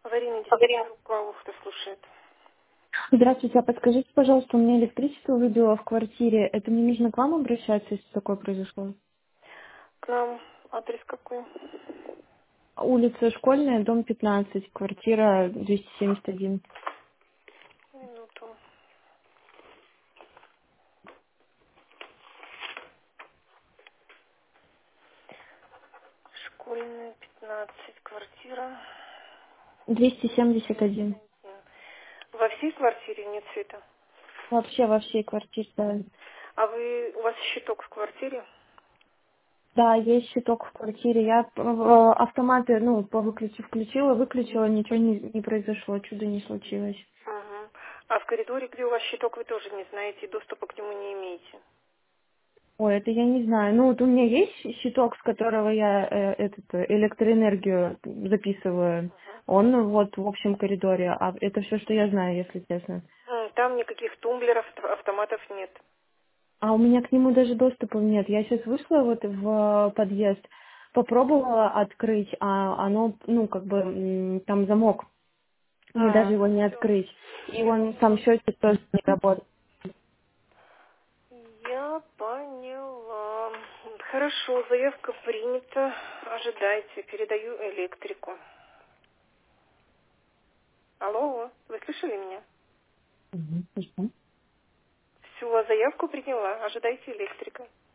Аварийный диспетчер Клавушка слушает. Здравствуйте, а подскажите, пожалуйста, у меня электричество выбило в квартире. Это мне нужно к вам обращаться, если такое произошло? К нам адрес какой? Улица Школьная, дом 15, квартира 271. Минуту. Школьная, 15, квартира. 271. Во всей квартире нет света? Вообще во всей квартире, да. А у вас щиток в квартире? Да, есть щиток в квартире. Я автоматы, включила, выключила, ничего не произошло, чудо не случилось. Угу. А в коридоре, где у вас щиток, вы тоже не знаете, и доступа к нему не имеете? Ой, это я не знаю. Ну, вот у меня есть щиток, с которого я электроэнергию записываю. Он вот в общем коридоре, а это все, что я знаю, если честно. Там никаких тумблеров, автоматов нет. А у меня к нему даже доступа нет. Я сейчас вышла вот в подъезд, попробовала открыть, а оно, там замок. Мне даже его не Все. открыть. И он сам счетчик тоже не работает. Я поняла. Хорошо, заявка принята. Ожидайте, передаю электрику. Алло, вы слышали меня? Мгм. Всю заявку приняла. Ожидайте электрика.